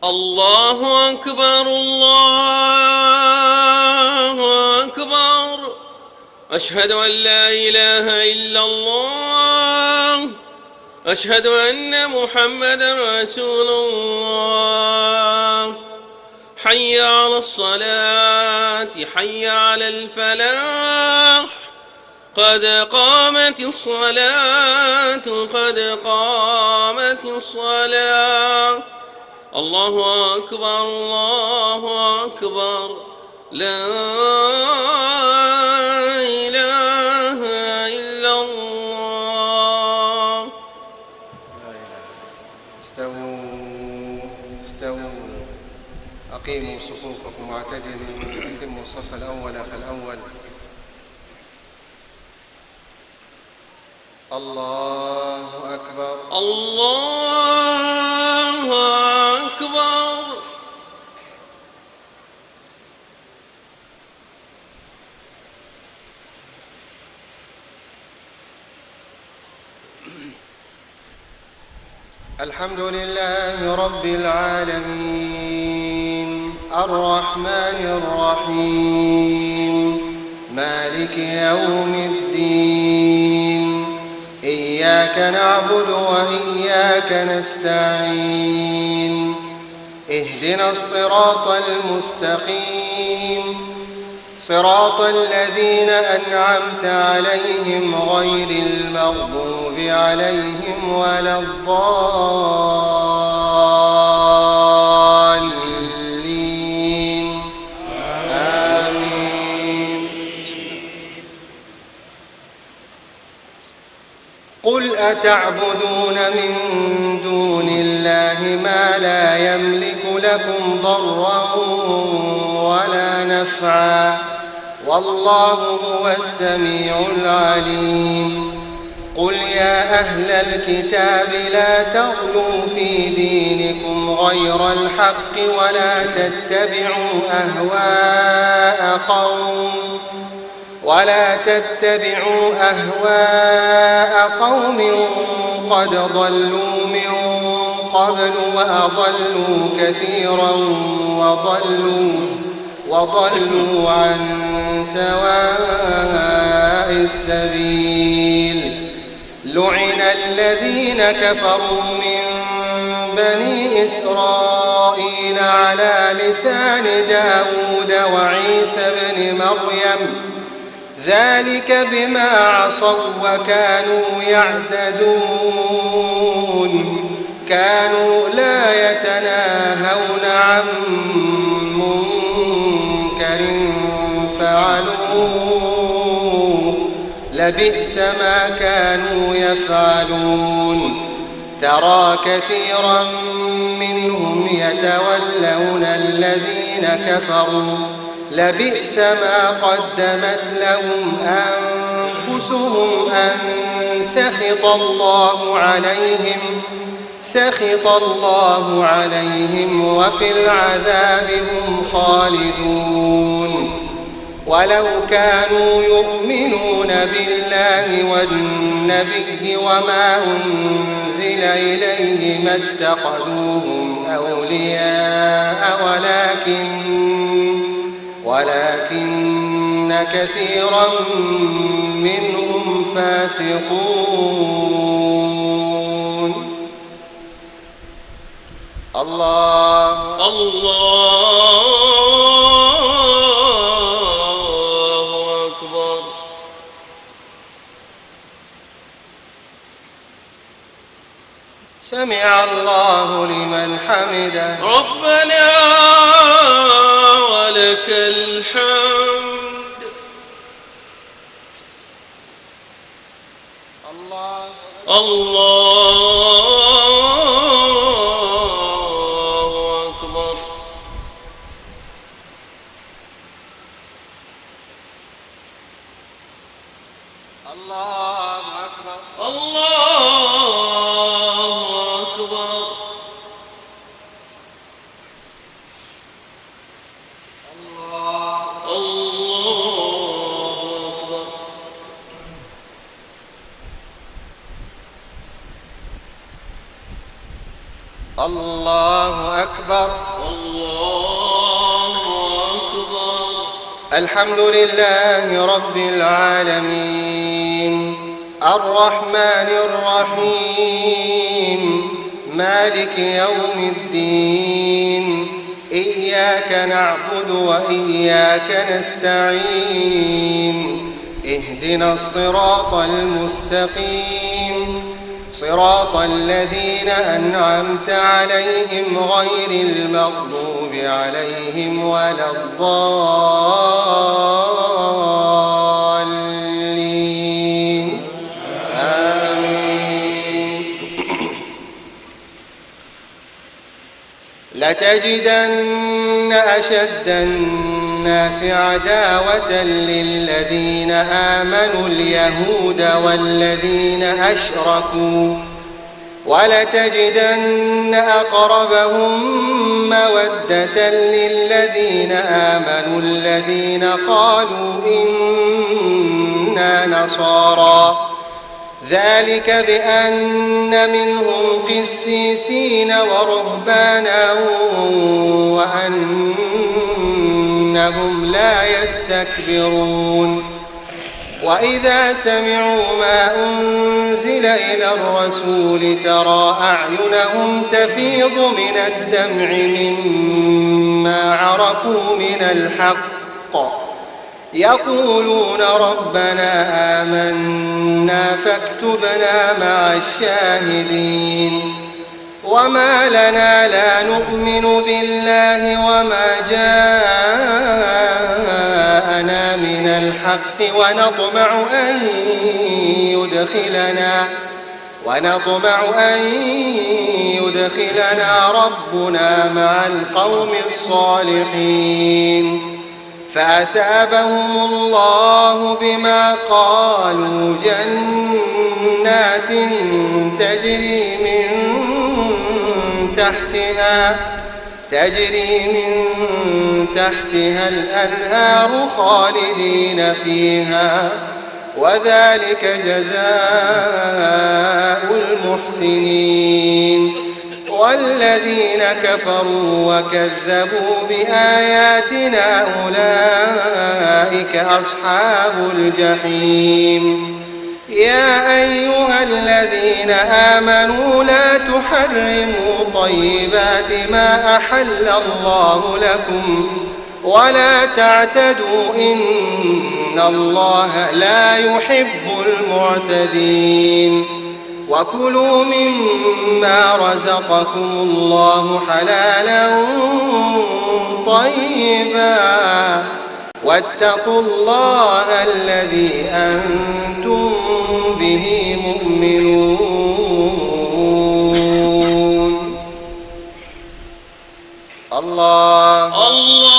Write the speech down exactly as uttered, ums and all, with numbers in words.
الله أكبر الله أكبر. أشهد أن لا إله إلا الله. أشهد أن محمدًا رسول الله. حي على الصلاة حي على الفلاح. قد قامت الصلاة قد قامت الصلاة. الله أكبر الله أكبر. لا إله إلا الله. استووا استووا أقيموا صفوفكم واعتدلوا. أتموا الصف الأول فالأول. الله أكبر الله أكبر. الحمد لله رب العالمين الرحمن الرحيم مالك يوم الدين. إياك نعبد وإياك نستعين. اهدنا الصراط المستقيم صراط الذين أنعمت عليهم غير المغضوب عليهم ولا الضالين. آمين. قل أتعبدون من دون الله ما لا يملك لكم ضرا ولا نفعا والله هو السميع العليم. قل يا أهل الكتاب لا تغلوا في دينكم غير الحق ولا تتبعوا أهواء قوم ولا تتبعوا أهواء قوم قد ضلوا من قبل وأضلوا كثيرا وضلوا وضلوا عن سواء السبيل. لعن الذين كفروا من بني إسرائيل على لسان داود وعيسى بن مريم ذلك بما عصوا وكانوا يعتدون. كانوا لا يتناهون عن منكر فعلوه لبئس ما كانوا يفعلون. ترى كثيرا منهم يتولون الذين كفروا لبئس ما قدمت لهم أنفسهم أن سخط الله عليهم سخط الله عليهم وفي العذاب هم خالدون. ولو كانوا يؤمنون بالله والنبي وما أنزل إليه ما اتخذوهم أولياء ولكن ولكن كثيرا منهم فاسقون. الله الله أكبر. سمع الله لمن حمده. ربنا ولك الحمد. الله الله أكبر. الله أكبر. الله أكبر. الله أكبر. الله أكبر. الحمد لله رب العالمين الرحمن الرحيم مالك يوم الدين إياك نعبد وإياك نستعين اهدنا الصراط المستقيم صراط الذين أنعمت عليهم غير المغضوب عليهم ولا الضالين آمين. لتجدن أشد الناس عداوة للذين آمنوا اليهود والذين أشركوا ولتجدن أقربهم مودة للذين آمنوا الذين قالوا إنا نصارى ذلك بأن منهم قسيسين ورهبانا وأنهم لا يستكبرون. وإذا سمعوا ما أنزل إلى الرسول ترى أعينهم تفيض من الدمع مما عرفوا من الحق يقولون ربنا آمنا فاكتبنا مع الشاهدين. وما لنا لا نؤمن بالله وما جاءنا من الحق ونطمع أن يدخلنا ونطمع أن يدخلنا ربنا مع القوم الصالحين. فأثابهم الله بما قالوا جنات تجري من تحتها تجري من تحتها الأنهار خالدين فيها وذلك جزاء المحسنين. والذين كفروا وكذبوا بآياتنا أولئك أصحاب الجحيم. يا أيها الذين آمنوا لا تحرموا طيبات ما أحل الله لكم ولا تعتدوا إن الله لا يحب المعتدين. وكلوا مما رزقكم الله حلالا طيبا واتقوا الله الذي أنتم به مؤمنون. الله الله